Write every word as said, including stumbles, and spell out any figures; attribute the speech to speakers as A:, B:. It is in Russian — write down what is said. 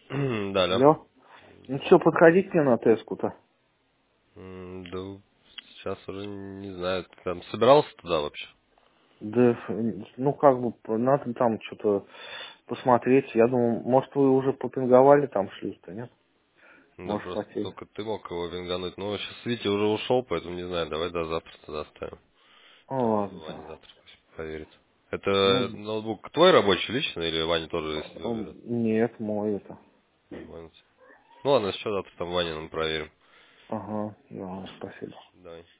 A: Да, да.
B: Алло. Ну что, подходить мне на теску-то?
A: М, Да, сейчас уже не знаю. Ты там собирался туда вообще?
B: Да, э, ну как бы, п- надо там что-то посмотреть. Я думаю, может вы уже попинговали там шлюз-то, нет?
A: Да
B: Может
A: просто
B: хотели.
A: только ты мог его вингануть. Ну, сейчас Витя уже ушел, поэтому не знаю, давай до завтра тогда оставим.
B: Ну
A: Там
B: ладно.
A: Ваня завтра пусть проверит. Это
B: Ну,
A: ноутбук твой рабочий личный или Ваня тоже, если
B: он-
A: заберет?
B: нет, мой это.
A: Ваня. Ну ладно, еще завтра там Ваня нам проверим.
B: Ага, да, спасибо.
A: Давай.